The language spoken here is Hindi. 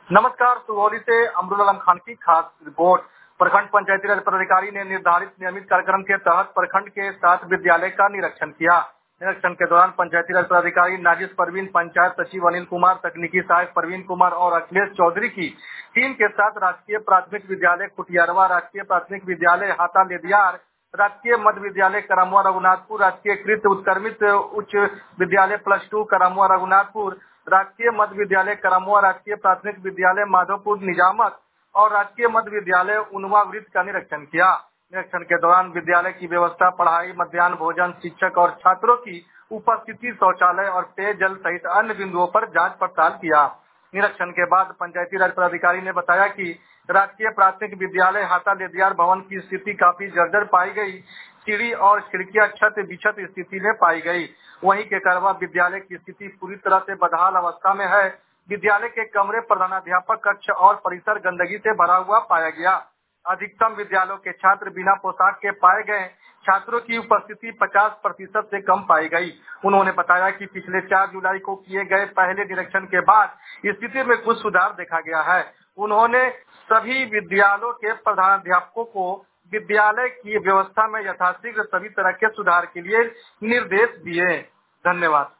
नमस्कार, सुगौली से अमरुल आलम खान की खास रिपोर्ट। प्रखंड पंचायती राज पदाधिकारी ने निर्धारित नियमित कार्यक्रम के तहत प्रखंड के 7 विद्यालय का निरीक्षण किया। निरीक्षण के दौरान पंचायती राज पदाधिकारी नाजिस परवीन, पंचायत सचिव अनिल कुमार, तकनीकी सहायक परवीन कुमार और अखिलेश चौधरी की टीम के साथ राजकीय प्राथमिक विद्यालय खुटियारवा, राजकीय प्राथमिक विद्यालय हाता लेदियार, राजकीय मध्य विद्यालय करमुआ रघुनाथपुर, राजकीय कृत उत्क्रमित उच्च विद्यालय +2 करमुआ रघुनाथपुर, राजकीय मध्य विद्यालय करमुआ, राजकीय प्राथमिक विद्यालय माधोपुर निजामत और राजकीय मध्य विद्यालय उनवा वृत्त का निरीक्षण किया। निरीक्षण के दौरान विद्यालय की व्यवस्था, पढ़ाई, मध्याह्न भोजन, शिक्षक और छात्रों की उपस्थिति, शौचालय और पेयजल सहित अन्य बिंदुओं पर जांच पड़ताल किया। निरीक्षण के बाद पंचायती राज पदाधिकारी ने बताया कि राजकीय प्राथमिक विद्यालय हाता लेदियार भवन की स्थिति काफी जर्जर पाई गई। सीढ़ी और खिड़कियां छत बिछत स्थिति में पाई गई। वहीं केकरवा विद्यालय की स्थिति पूरी तरह से बदहाल अवस्था में है। विद्यालय के कमरे, प्रधानाध्यापक कक्ष और परिसर गंदगी से भरा हुआ पाया गया। अधिकतम विद्यालयों के छात्र बिना पोशाक के पाए गए। छात्रों की उपस्थिति 50% से कम पाई गई। उन्होंने बताया कि पिछले 4 जुलाई को किए गए पहले निरीक्षण के बाद स्थिति में कुछ सुधार देखा गया है। उन्होंने सभी विद्यालयों के प्रधानाध्यापकों को विद्यालय की व्यवस्था में यथाशीघ्र सभी तरह के सुधार के लिए निर्देश दिए। धन्यवाद।